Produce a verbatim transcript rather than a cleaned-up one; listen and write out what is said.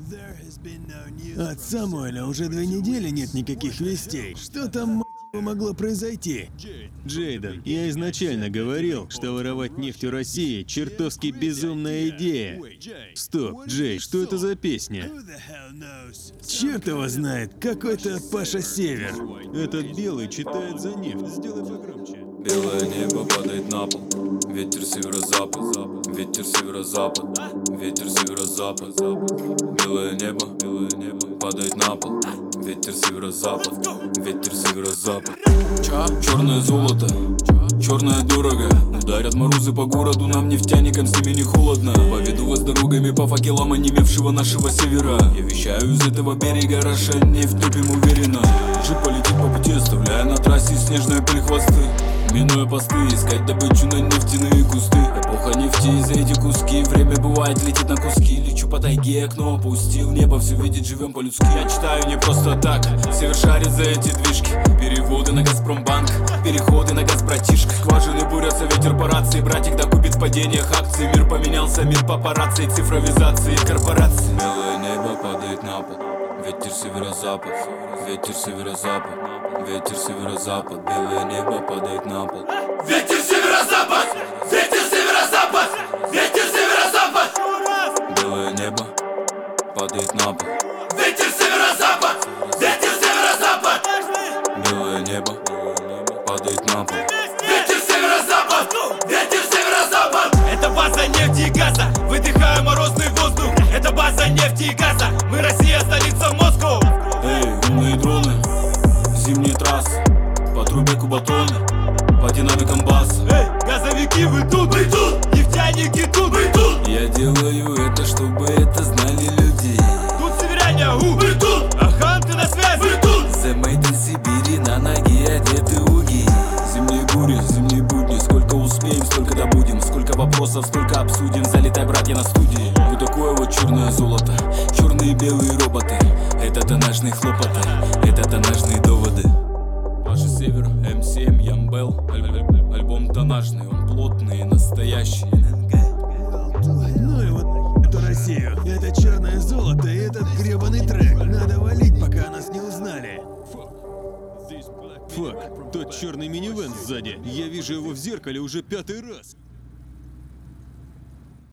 От Самуэля уже две недели нет никаких вестей. Что там, мать его, могло произойти? Джейден, я изначально говорил, что воровать нефть у России — чертовски безумная идея. Стоп, Джей, что это за песня? Черт его знает, какой-то Паша Север. Этот белый читает за нефть. Сделай погромче. Белое небо падает на пол. Ветер северо-запад, ветер северо-запад, ветер северо-запад. Белое небо, белое небо падает на пол. Ветер северо-запад, ветер северо-запад. Черное золото, черное дорого. Ударят морозы по городу, нам нефтяникам с ними не холодно. Поведу вас дорогами по факелам онемевшего нашего севера. Я вещаю из этого берега, Раша нефть топим уверенно. Джип полетит по пути, оставляя на трассе снежные пыльхвосты. Минуя посты, искать добычу на нефтяные кусты. Эпоха нефти, и за эти куски время бывает летит на куски. Лечу по тайге, окно опустил, небо все видит, живем по-людски. Я читаю не просто так, север шарит за эти движки. Переводы на Газпромбанк, переходы на газ, братишка. Скважины бурятся, ветер по рации. Братик докупит в падениях акций. Мир поменялся, мир папарацци, цифровизации корпораций. Белое небо падает на пол. Ветер северо-запад, ветер северо-запад, ветер северо-запад. Белое небо падает на пол. Ветер северо-запад, ветер северо-запад, ветер северо-запад. Белое небо падает на пол. Ветер северо-запад, ветер северо-запад. Белое небо падает на пол. Ветер северо-запад, ветер северо-запад. Это база нефти и газа, выдыхаю морозный воздух. Это база нефти и газа, мы Россия, столица Москва. Эй, умные дроны, зимние трассы, по трубе кубатоны, по динамикам баса. Эй, газовики, вы тут, вы тут, нефтяники тут, вы тут. Я делаю это, чтобы это знали люди. Тут северяне, у, вы тут, аханты на связи, вы тут. The Made in Сибири, на ноге одеты уги. Зимние бури, зимние будни, сколько успеем, столько добудем. Сколько вопросов, столько обсудим. Залетай, братья, на студии. Вот такое вот черное золото, черные и белые роботы. Это тонажные хлопоты, это тонажные доводы. Паша Север, эм семь, Ямбел. Аль- аль- Альбом тонажный, он плотный, настоящий. Ну и вот эту Россию. Это черное золото и этот гребаный трек. Надо валить, пока нас не узнали. Фак, тот черный минивэн сзади. Я вижу его в зеркале уже пятый раз.